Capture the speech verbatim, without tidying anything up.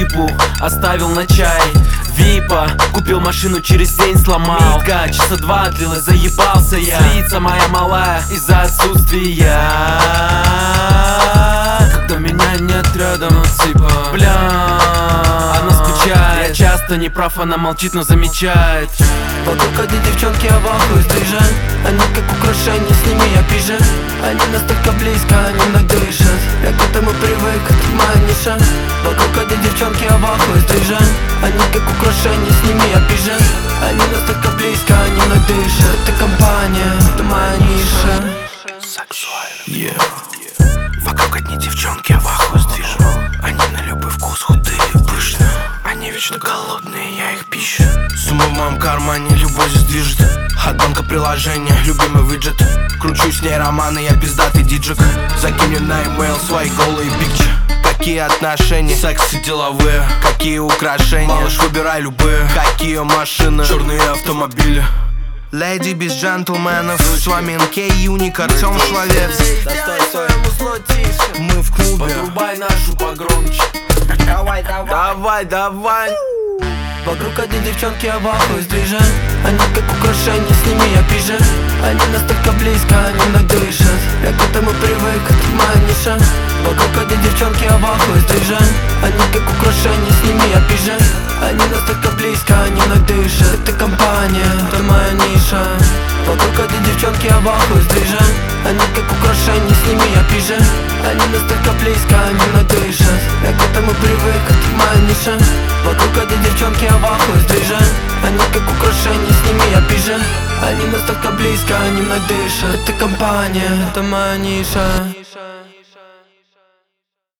липу оставил на чай Випа, купил машину, через день сломал. Митка, часа два длилась, заебался я. Злится моя малая из-за отсутствия, когда меня нет рядом, ну типа, бля, она скучает. Я часто не прав, она молчит, но замечает. Вокруг одни девчонки, а в ахуе движа. Они как украшения, с ними я пижа. Они настолько близко, они мной дышат. Я к этому привык, это моя ниша. Вокруг одни девчонки, а в ахуе движа. Они как украшения, с ними я пижа. Они настолько близко, они мной дышат. Это компания, это моя ниша. Сексуально, yeah. Вокруг одни девчонки, а в ахуе движа. Они на любой вкус худые и пышные. Они вечно голодные, я их пищу. Сумма в моем кармане, любовь здесь движет. От банка приложения, любимый виджет. Кручу с ней романы, я пиздатый диджик. Закинь мне на имейл свои голые пикчи. Какие отношения, секс и деловые. Какие украшения, малыш, выбирай любые. Какие машины, черные автомобили. Леди без джентльменов, с вами эн кей, Юник, Артем Шловец. Мы в клубе. Подрубай нашу погромче. Давай, давай, Давай, давай. Вокруг одни девчонки, а в ахуе движа. Они как украшения, с ними я пижа. Они настолько близко, они мной дышат. Я к этому привык, это моя ниша. Вокруг одни девчонки, а в ахуе движа. Они как украшения, с ними я пижа. Они настолько близко, они мной дышат. Это компания, это моя ниша. Вокруг одни девчонки, а в ахуе движа. Они как украшения, с ними я пижа. Они настолько близко, они мной дышат. Я к этому привык, это моя ниша. Вокруг одни девчонки, а в ахуе движа. Они как украшения, с ними я пижа. Они настолько близко, они мной дышат. Это компания, это моя ниша.